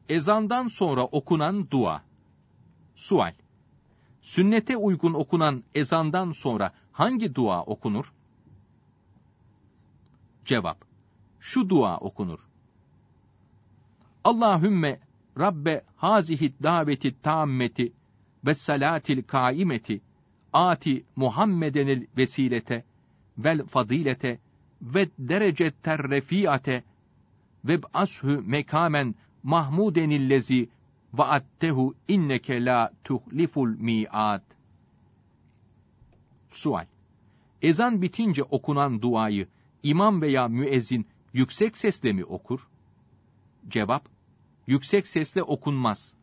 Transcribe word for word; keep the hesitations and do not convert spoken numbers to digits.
Ezandan sonra okunan dua. Sual: Sünnete uygun okunan ezandan sonra hangi dua okunur? Cevap: Şu dua okunur. Allahümme Rabbe hazihi daveti tammeti ve salatil kaimeti ati Muhammedenil vesilete vel fadilete ve derecetler refiate ve b'ashu mekamen mahmudenillezi vaattehu inneke la tuhliful mi'ad. Sual: Ezan bitince okunan duayı imam veya müezzin yüksek sesle mi okur? Cevap: Yüksek sesle okunmaz.